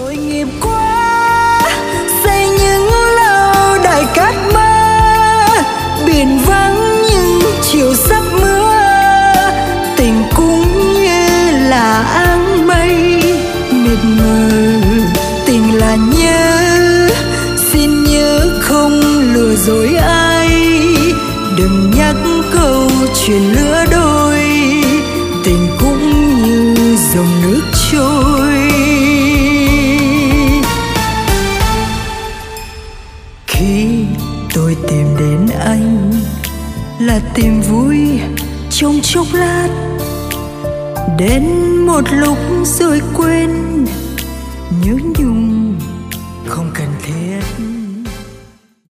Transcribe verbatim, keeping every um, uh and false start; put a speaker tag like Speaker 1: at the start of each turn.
Speaker 1: tội nghiệp quá, xây những lâu đài cát mơ, biển vắng nhưng chiều sắp mưa, tình cũng như là áng mây mịt mờ. Tình là nhớ, xin nhớ không lừa dối ai, đừng nhắc câu chuyện lứa đôi, tình cũng như dòng nước trôi. Khi tôi tìm đến anh là tìm vui trong chốc lát, đến một lúc rồi quên nhớ nhung không